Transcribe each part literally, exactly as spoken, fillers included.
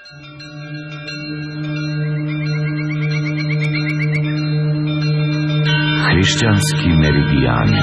Hrišćanski meridijani.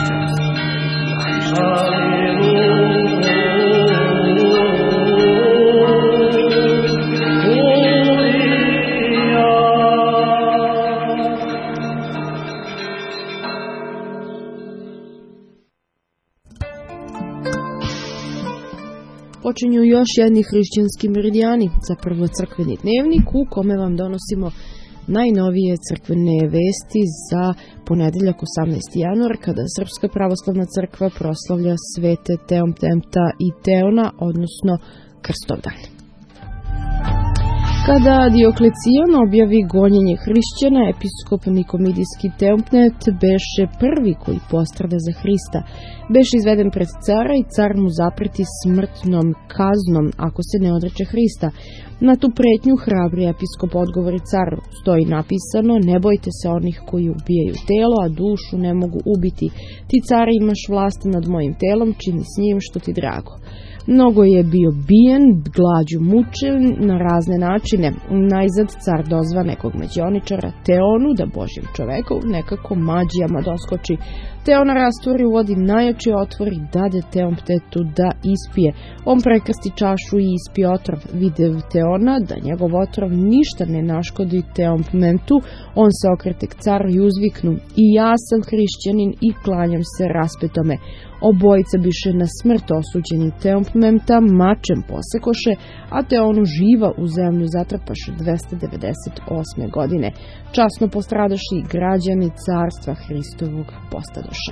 Počinju još jedni hrišćanski meridijani, zapravo crkveni dnevnik u kome vam donosimo najnovije crkvene vesti za ponedeljak osamnaesti januar, kada Srpska pravoslavna crkva proslavlja svete Teomptenta i Teona, odnosno Krstovdan. Kada Dioklecijan objavi gonjenje hrišćana, episkop Nikomidijski Teompnet beše prvi koji postrada za Hrista. Beše izveden pred cara i car mu zapreti smrtnom kaznom ako se ne odreče Hrista. Na tu pretnju hrabri episkop odgovori caru. Stoji napisano: ne bojte se onih koji ubijaju telo, a dušu ne mogu ubiti. Ti, care, imaš vlast nad mojim telom, čini s njim što ti drago. Mnogo je bio bijen, glađu mučen na razne načine. Najzad car dozva nekog mađioničara Teonu da Božjem čoveku nekako mađijama doskoči. Teona rastvori u vodi najjači otvor i dade Teomptetu da ispije. On prekrsti čašu i ispije otrov. Videv Teona da njegov otrov ništa ne naškodi Teompmentu, on se okrete k caru i uzviknu: i ja sam hrišćanin i klanjam se raspetome. Obojica biše na smrt osuđeni. Teompmenta mačem posekoše, a Teonu živa u zemlju zatrapaše dvesta devedeset osme godine. Časno postradaši i građani carstva Hristovog postadoše.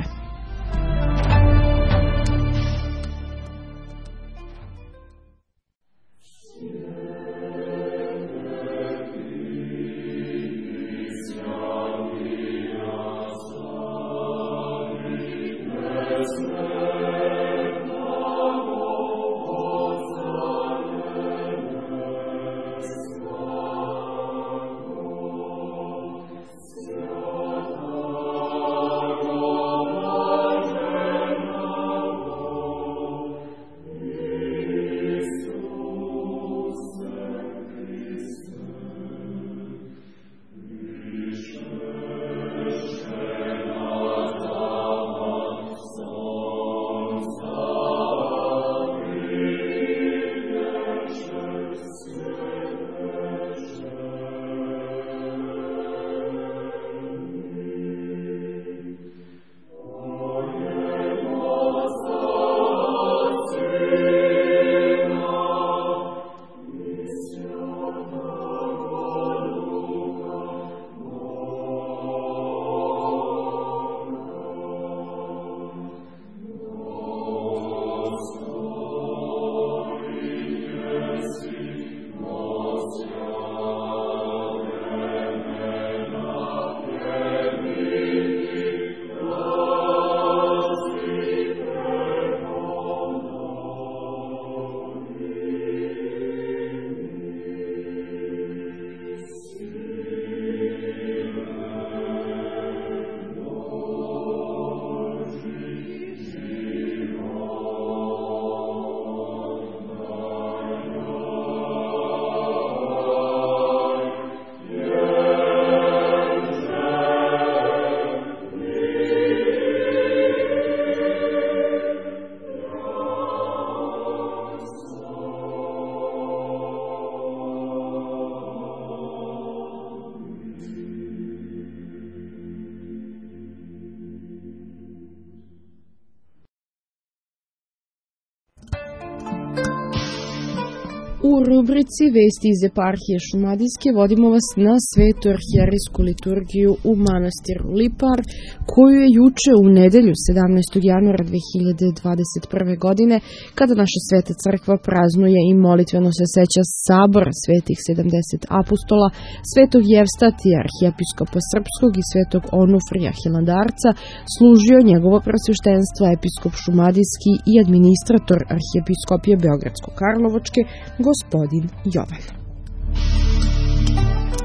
U rubrici Vesti iz eparhije Šumadijske vodimo vas na svetu arhijerejsku liturgiju u manastiru Lipar, koju je juče u nedelju sedamnaestog januara dve hiljade dvadeset prve. godine, kada naša sveta crkva praznuje i molitveno se seća sabora svetih sedamdeset apostola, svetog Jevstatija, arhijepiskopa srpskog, i svetog Onufrija Hilandarca, služio njegovo presveštenstvo episkop Šumadijski i administrator arhijepiskopije Beogradsko-Karlovačke, gospodin Jovan.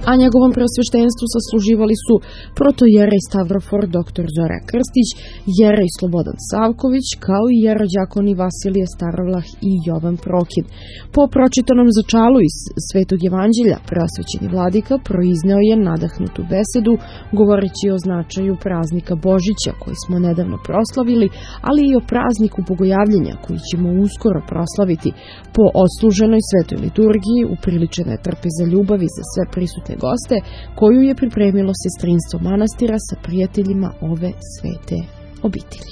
a njegovom preosveštenstvu sasluživali su protojerej Stavrofor doktor Zora Krstić, jerej Slobodan Savković, kao i jerođakoni Vasilije Starovlah i Jovan Prokin. Po pročitanom začalu iz Svetog evanđelja, preosvećeni vladika proizneo je nadahnutu besedu, govoreći o značaju praznika Božića koji smo nedavno proslavili, ali i o prazniku Bogojavljenja koji ćemo uskoro proslaviti. Po odsluženoj svetoj liturgiji upriličena je trpeza ljubavi za sve prisutne goste, koju je pripremilo sestrinstvo manastira sa prijateljima ove svete obitelji.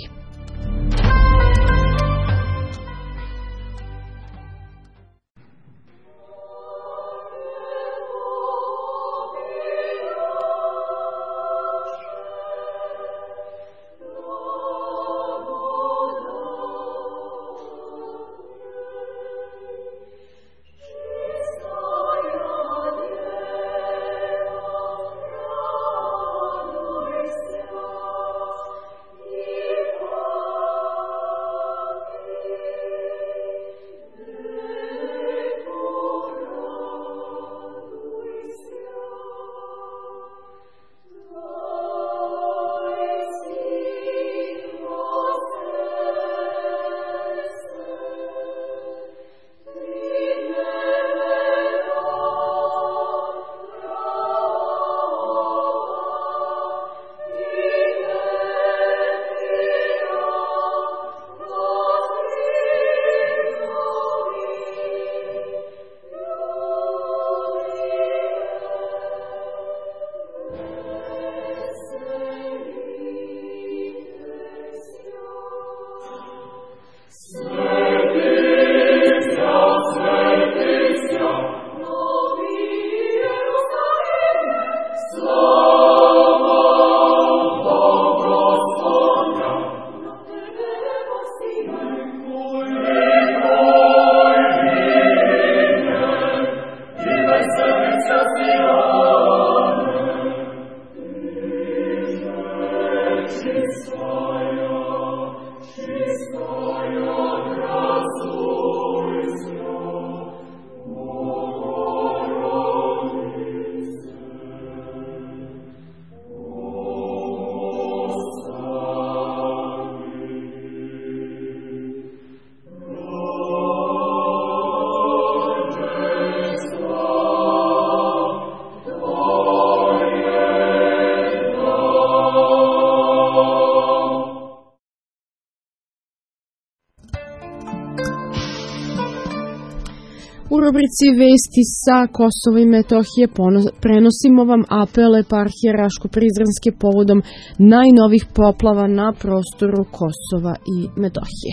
U rubrici Vesti sa Kosova i Metohije prenosimo vam apel eparhije Raško-Prizrenske povodom najnovih poplava na prostoru Kosova i Metohije.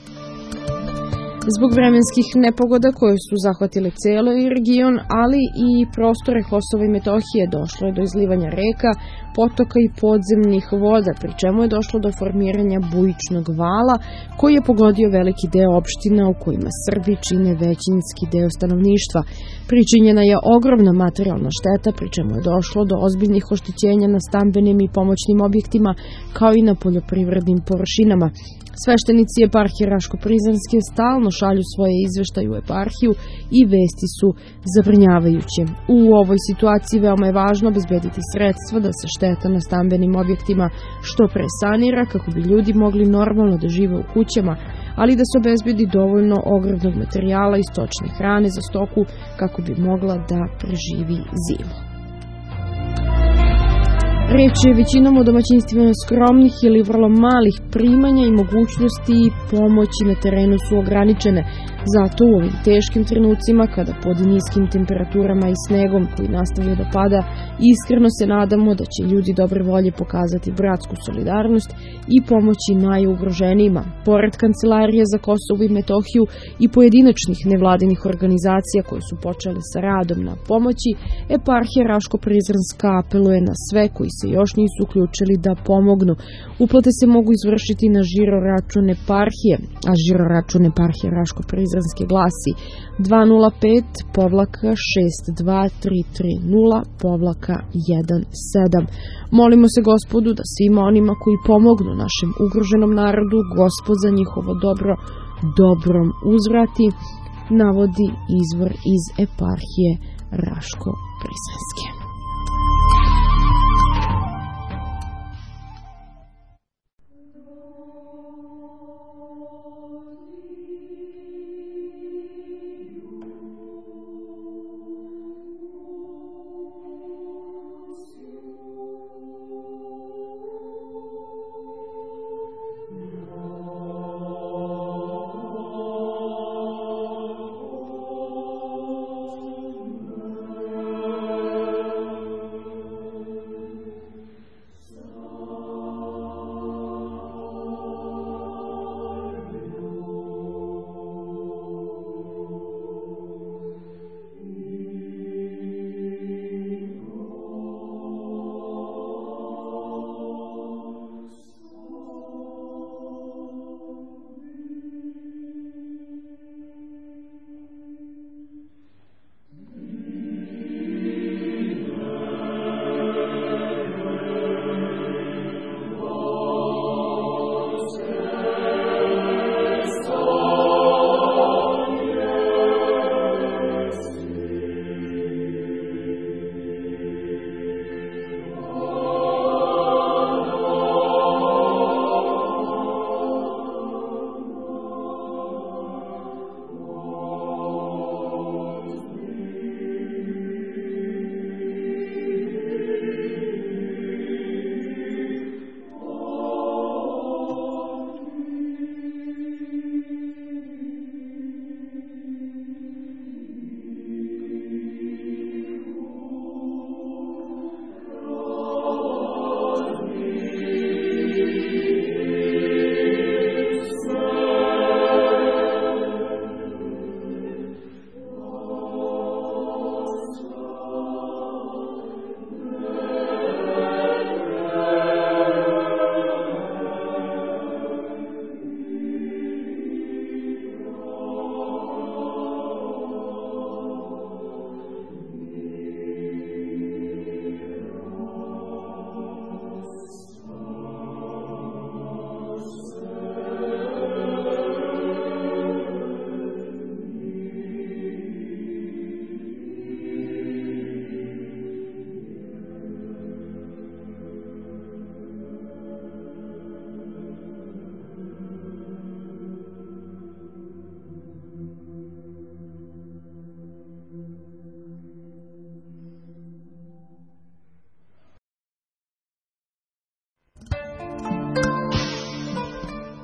Zbog vremenskih nepogoda koje su zahvatile cijeli region, ali i prostore Kosova i Metohije, došlo je do izlivanja reka, potoka i podzemnih voda, pri čemu je došlo do formiranja bujičnog vala koji je pogodio veliki deo opština u kojima Srbi čine većinski deo stanovništva. Pričinjena je ogromna materijalna šteta, pri čemu je došlo do ozbiljnih oštećenja na stambenim i pomoćnim objektima, kao i na poljoprivrednim površinama. Sveštenici eparhije Raško-Prizrenske stalno šalju svoje izveštaje u eparhiju i vesti su zabrinjavajuće. U ovoj situaciji veoma je važno obezbediti sredstva da se šteta na stambenim objektima što pre sanira kako bi ljudi mogli normalno da žive u kućama, ali da se obezbedi dovoljno ogromnog materijala i stočne hrane za stoku kako bi mogla da preživi zimu. Reč je većinom o domaćinstvima skromnih ili vrlo malih primanja i mogućnosti i pomoći na terenu su ograničene. Zato u ovim teškim trenucima, kada pod niskim temperaturama i snegom koji nastavlja da pada, iskreno se nadamo da će ljudi dobre volje pokazati bratsku solidarnost i pomoći najugroženijima. Pored Kancelarije za Kosovo i Metohiju i pojedinačnih nevladinih organizacija koje su počele sa radom na pomoći, eparhija Raško-Prizrenska apeluje na sve koji se još nisu uključili da pomognu. Uplate se mogu izvršiti na žiro račun eparhije, a žiro račun eparhije Raško-Prizrenske glasi dva nula pet šest dva tri tri nula jedan sedam. Molimo se Gospodu da svima onima koji pomognu našem ugroženom narodu, Gospod za njihovo dobro dobrom uzvrati, navodi izvor iz eparhije Raško-Prizrenske.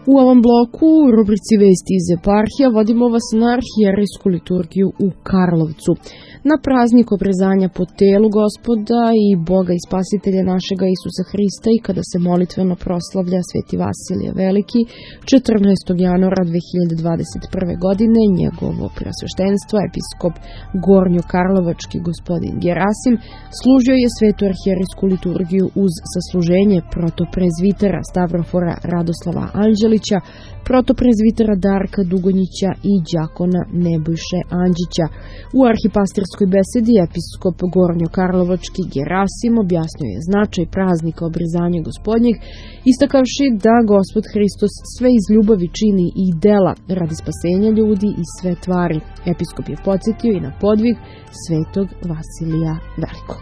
U ovom bloku, u rubrici Vesti iz eparhija, vodimo vas na arhijerejsku liturgiju u Karlovcu. Na praznik obrezanja po telu Gospoda i Boga i Spasitelja našega Isusa Hrista i kada se molitveno proslavlja Sveti Vasilije Veliki, četrnaestog januara dve hiljade dvadeset prve. godine, njegovo preosveštenstvo, episkop Gornjo-Karlovački gospodin Gerasim, služio je svetu arhijerejsku liturgiju uz sasluženje protoprezvitera Stavrofora Radoslava Anđelića, protoprezvitera Darka Dugonjića i đakona Nebojše Anđića. U arhipastirskoj besedi episkop Gornjo-Karlovački Gerasim objasnio je značaj praznika obrezanja Gospodnjeg, istakavši da Gospod Hristos sve iz ljubavi čini i dela radi spasenja ljudi i sve tvari. Episkop je podsjetio i na podvig svetog Vasilija Velikog.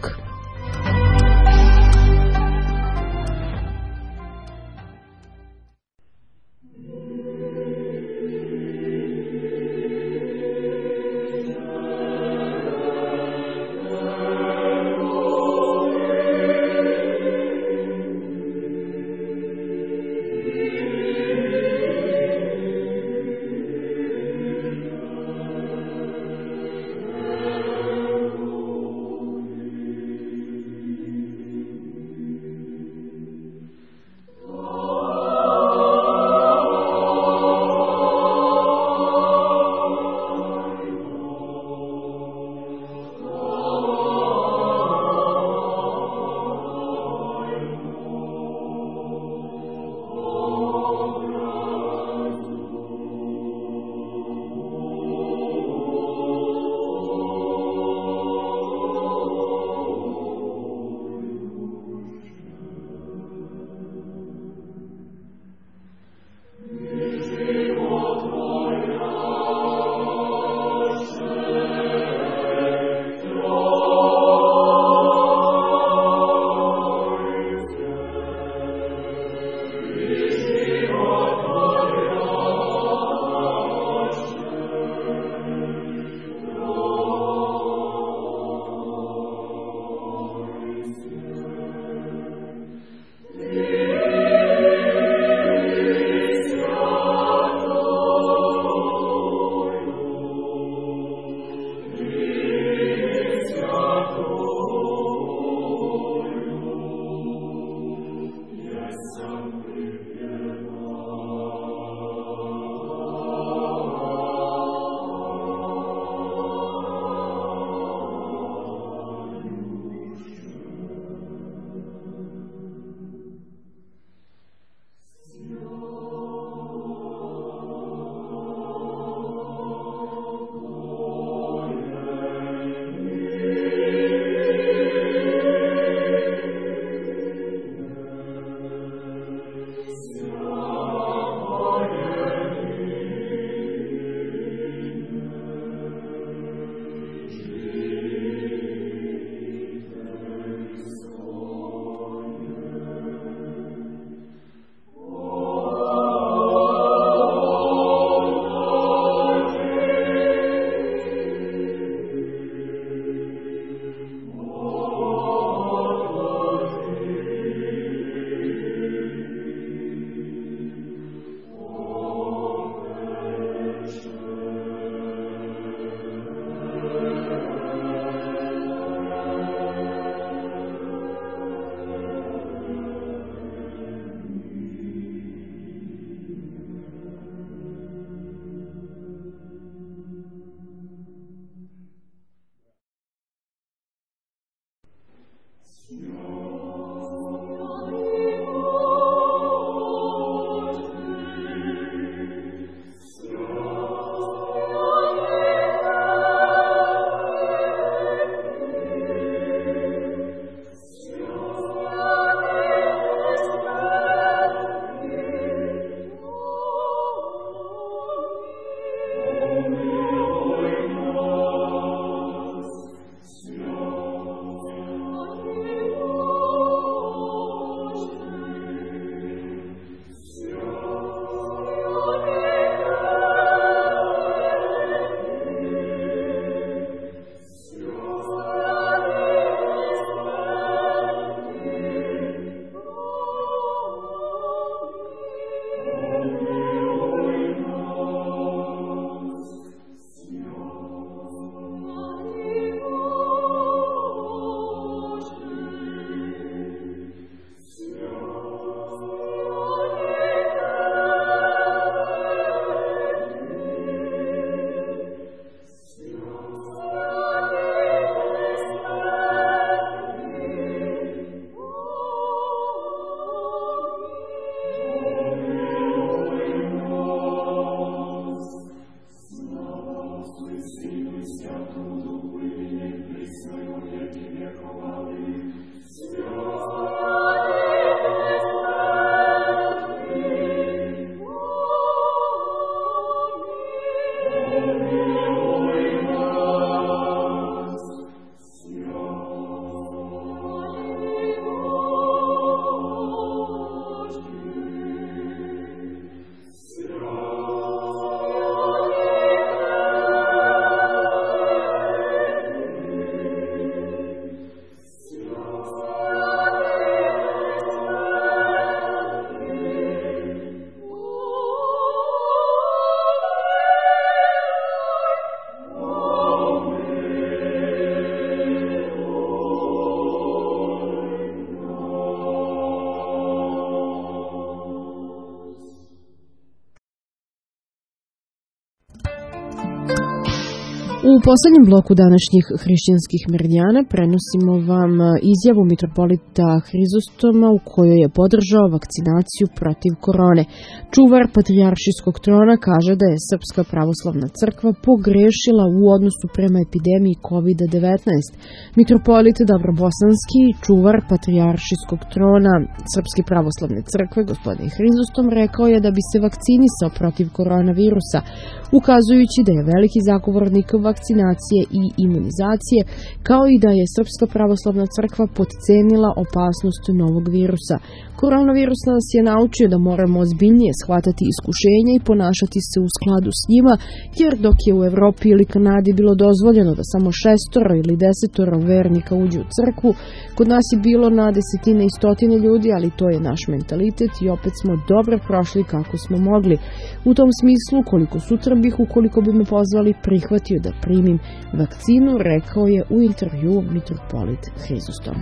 U poslednjem bloku današnjih hrišćanskih meridijana prenosimo vam izjavu mitropolita Hrizostoma u kojoj je podržao vakcinaciju protiv korone. Čuvar patrijaršijskog trona kaže da je Srpska pravoslavna crkva pogrešila u odnosu prema epidemiji kovid devetnaest. Mitropolit Davrobosanski, čuvar patrijaršijskog trona Srpske pravoslavne crkve, gospodin Hrizostom, rekao je da bi se vakcinisao protiv koronavirusa, ukazujući da je veliki zagovornik vakcinacije i imunizacije, kao i da je Srpska pravoslavna crkva podcenila opasnost novog virusa. Koronavirus nas je naučio da moramo ozbiljnije shvatati iskušenja i ponašati se u skladu s njima, jer dok je u Evropi ili Kanadi bilo dozvoljeno da samo šestoro ili desetoro vernika uđe u crkvu, kod nas je bilo na desetine i stotine ljudi, ali to je naš mentalitet i opet smo dobro prošli kako smo mogli. U tom smislu, koliko sutra bih, ukoliko bi me pozvali, prihvatio da primim vakcinu, rekao je u intervju mitropolit Hrizostom.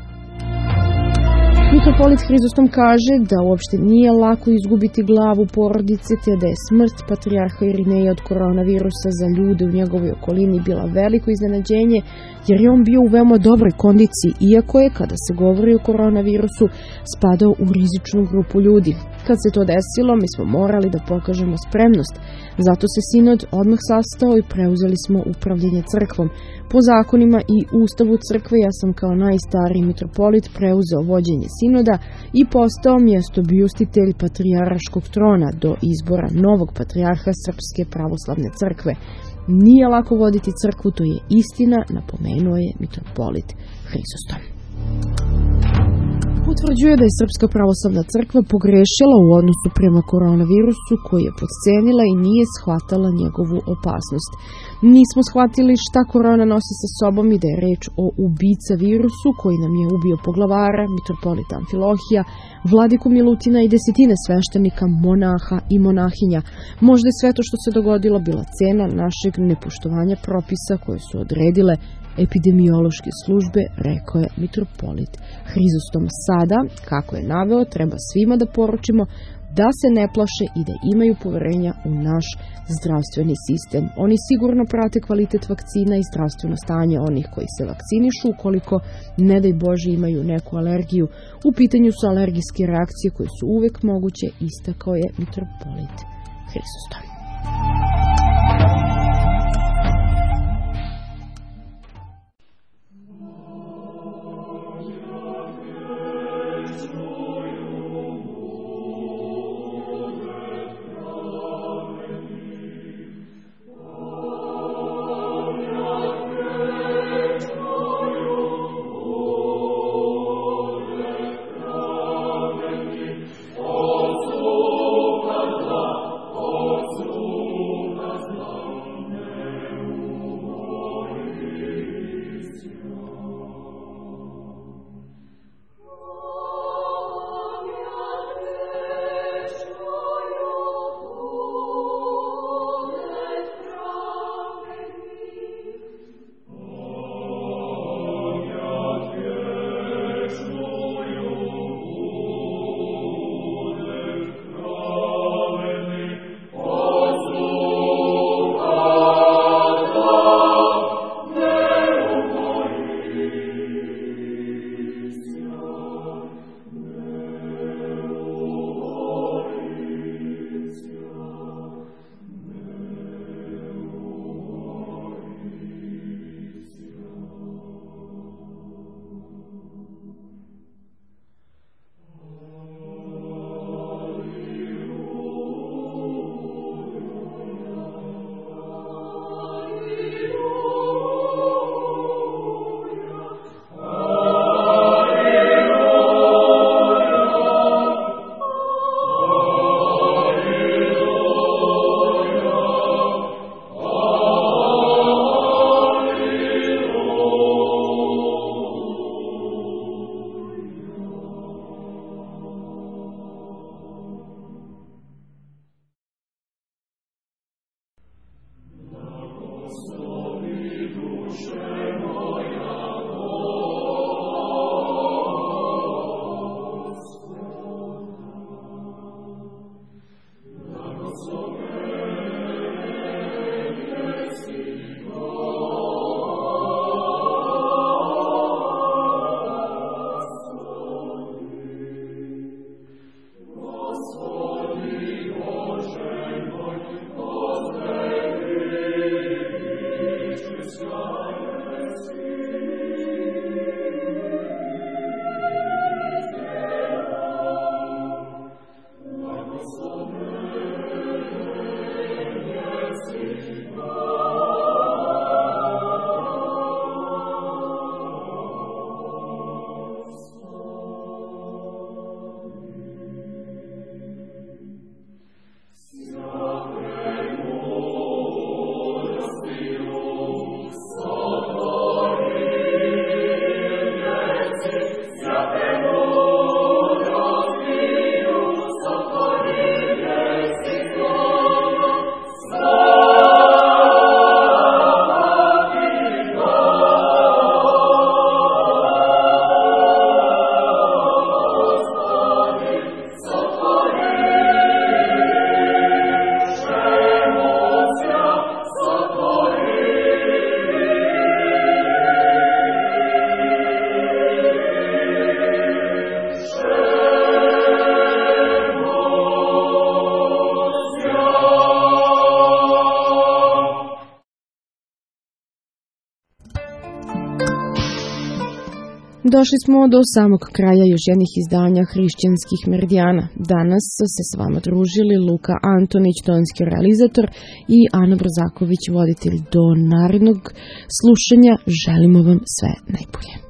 Mitropolit Hrizostom kaže da uopšte nije lako izgubiti glavu porodice, te da je smrt patrijarha Irineja od koronavirusa za ljude u njegovoj okolini bila veliko iznenađenje, jer je on bio u veoma dobroj kondiciji, iako je, kada se govori o koronavirusu, spadao u rizičnu grupu ljudi. Kad se to desilo, mi smo morali da pokažemo spremnost. Zato se sinod odmah sastao i preuzeli smo upravljanje crkvom. Po zakonima i ustavu crkve ja sam kao najstariji mitropolit preuzeo vođenje sinoda i postao mjestobiustitelj patrijarškog trona do izbora novog patrijarha Srpske pravoslavne crkve. Nije lako voditi crkvu, to je istina, napomenuo je mitropolit Hrizostom. Utvrđuje da je Srpska pravoslavna crkva pogrešila u odnosu prema koronavirusu, koji je podcenila i nije shvatala njegovu opasnost. Nismo shvatili šta korona nosi sa sobom i da je reč o ubica virusu koji nam je ubio poglavara, mitropolita Amfilohija, vladiku Milutina i desetine sveštenika, monaha i monahinja. Možda je sve to što se dogodilo bila cena našeg nepoštovanja propisa koje su odredile epidemiološke službe, rekao je mitropolit Hrizostom. Sada, kako je naveo, treba svima da poručimo da se ne plaše i da imaju poverenja u naš zdravstveni sistem. Oni sigurno prate kvalitet vakcina i zdravstveno stanje onih koji se vakcinišu, ukoliko, ne daj Bože, imaju neku alergiju. U pitanju su alergijske reakcije koje su uvek moguće, istakao je mitropolit Hrizostom. Oh, Došli smo do samog kraja još jednih izdanja hrišćanskih meridijana. Danas se s vama družili Luka Antonić, tonski realizator, i Ana Brozaković, voditelj. Do narednog slušanja želimo vam sve najbolje.